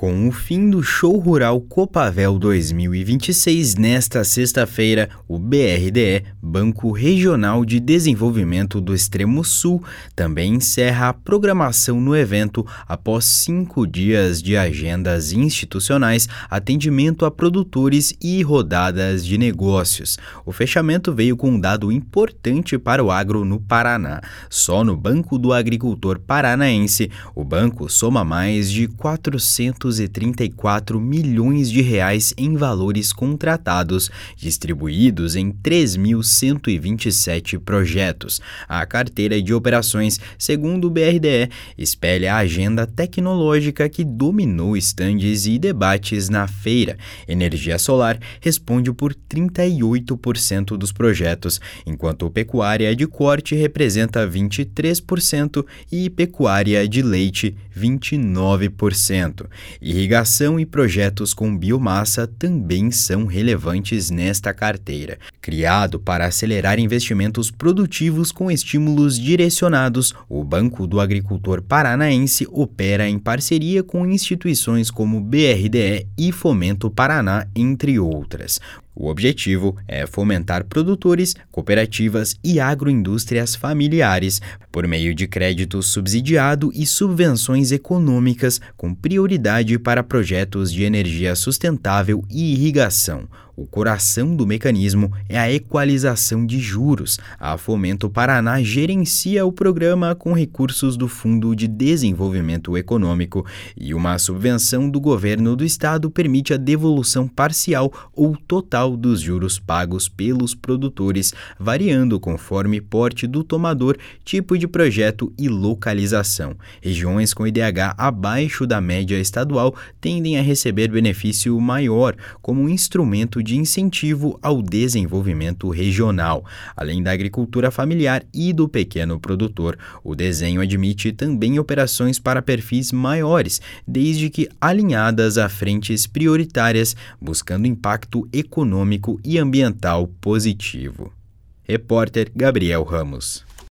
Com o fim do Show Rural Copavel 2026, nesta sexta-feira, o BRDE, Banco Regional de Desenvolvimento do Extremo Sul, também encerra a programação no evento após 5 dias de agendas institucionais, atendimento a produtores e rodadas de negócios. O fechamento veio com um dado importante para o agro no Paraná. Só no Banco do Agricultor Paranaense, o banco soma mais de 434 milhões de reais em valores contratados, distribuídos em 3.127 projetos. A carteira de operações, segundo o BRDE, espelha a agenda tecnológica que dominou estandes e debates na feira. Energia solar responde por 38% dos projetos, enquanto pecuária de corte representa 23% e pecuária de leite 29%. Irrigação e projetos com biomassa também são relevantes nesta carteira. Criado para acelerar investimentos produtivos com estímulos direcionados, o Banco do Agricultor Paranaense opera em parceria com instituições como BRDE e Fomento Paraná, entre outras. O objetivo é fomentar produtores, cooperativas e agroindústrias familiares por meio de crédito subsidiado e subvenções econômicas com prioridade para projetos de energia sustentável e irrigação. O coração do mecanismo é a equalização de juros. A Fomento Paraná gerencia o programa com recursos do Fundo de Desenvolvimento Econômico e uma subvenção do governo do estado permite a devolução parcial ou total dos juros pagos pelos produtores, variando conforme porte do tomador, tipo de projeto e localização. Regiões com IDH abaixo da média estadual tendem a receber benefício maior como um instrumento de incentivo ao desenvolvimento regional. Além da agricultura familiar e do pequeno produtor, o desenho admite também operações para perfis maiores, desde que alinhadas a frentes prioritárias, buscando impacto econômico e ambiental positivo. Repórter Gabriel Ramos.